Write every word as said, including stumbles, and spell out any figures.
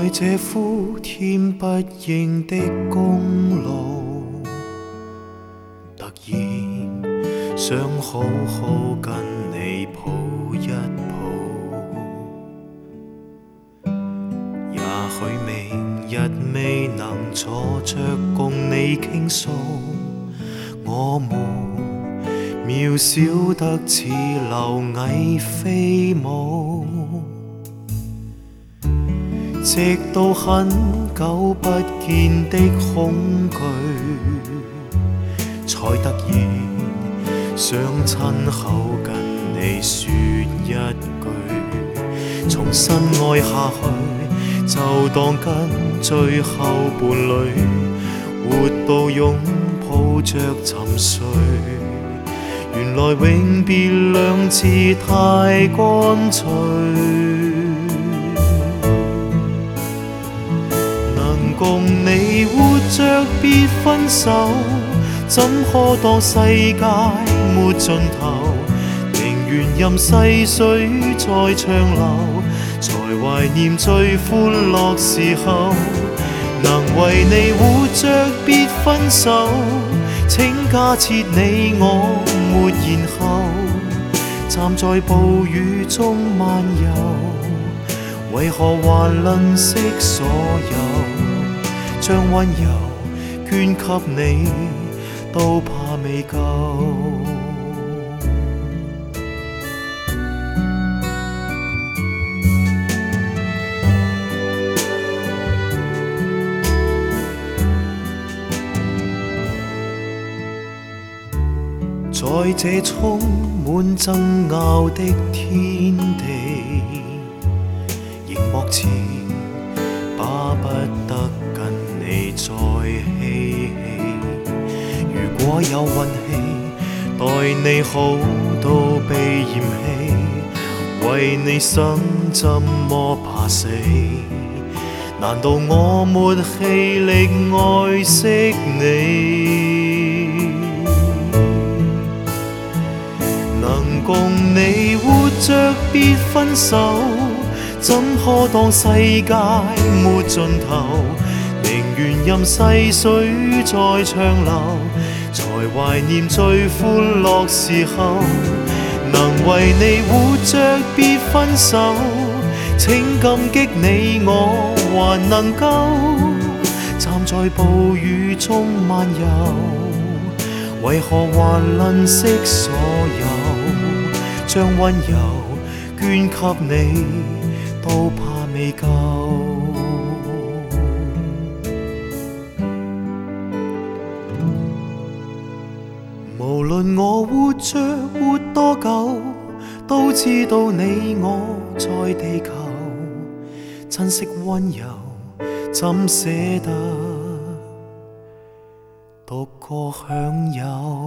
在這呼天不應的公路，突然想好好跟你抱一抱。也許明日未能坐着共你傾訴，我們渺小得似螻蟻飛舞。直到很久不見的恐懼，才突然想親口跟你說一句，從新愛下去，就當跟最後伴侶，活到擁抱着沉睡。原來永別兩字太乾脆。共你活着別分手，怎可當世界沒盡頭？寧願任逝水在長流，才懷念最歡樂時候。能為你活着別分手，請假設你我沒然後，站在暴雨中漫遊，為何還吝嗇所有？將溫柔捐給你，都怕未夠。在這充滿爭拗的天地，熒幕前巴不得跟你再嬉戲。如果有運氣，待你好到被嫌棄，為你生怎麼怕死？難道我沒氣力愛惜你？能共你活着別分手，怎可當世界沒盡頭？寧願任逝水在長流，才懷念最歡樂時候。能為你活着別分手，請感激你我還能夠站在暴雨中漫遊，為何還吝嗇所有？將溫柔捐給你，都怕未夠。無論我活着活多久，都知道你我在地球，珍惜溫柔，怎捨得獨個享有？